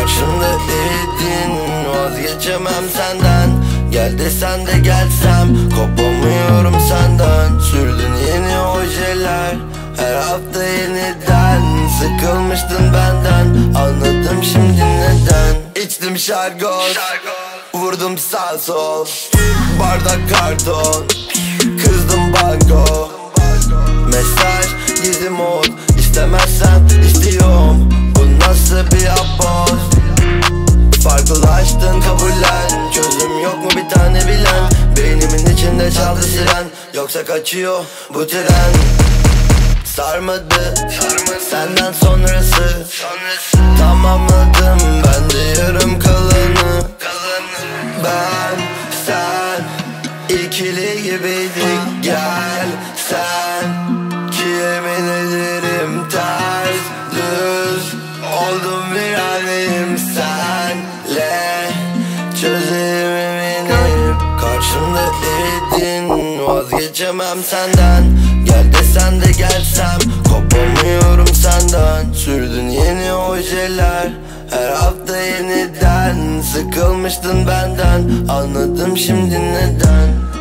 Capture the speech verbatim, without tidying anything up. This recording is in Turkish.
Karşımda eridin, vazgeçemem senden. Gel desen de gelsem, kopamıyorum senden. Sürdün yeni ojeler, her hafta yeniden. Sıkılmıştın benden, anladım şimdi neden. İçtim şargol, vurdum sağ sol. Bardak karton, kızdım banko. Mesaj gizli mod, istemezsen istiyorum. Bu nasıl bir apoz? Farklılaştın kabullen. Çözüm yok mu bir tane bilen? Beynimin içinde çaldı siren. Yoksa kaçıyor bu tren. Sarmadı, Sarmadı. Senden sonrası, sonrası. Tamamladım ben de yarım kalanı, kalanı. Ben, sen ikili gibiydik. Gel sen ki yemin ederim ters düz oldum bir haleyim senle. Çözeyim eminim. Karşımda eridin, vazgeçemem senden. Gel desen de gelsem, kopamıyorum senden. Sürdün yeni ojeler, her hafta yeniden. Sıkılmıştın benden, anladım şimdi neden.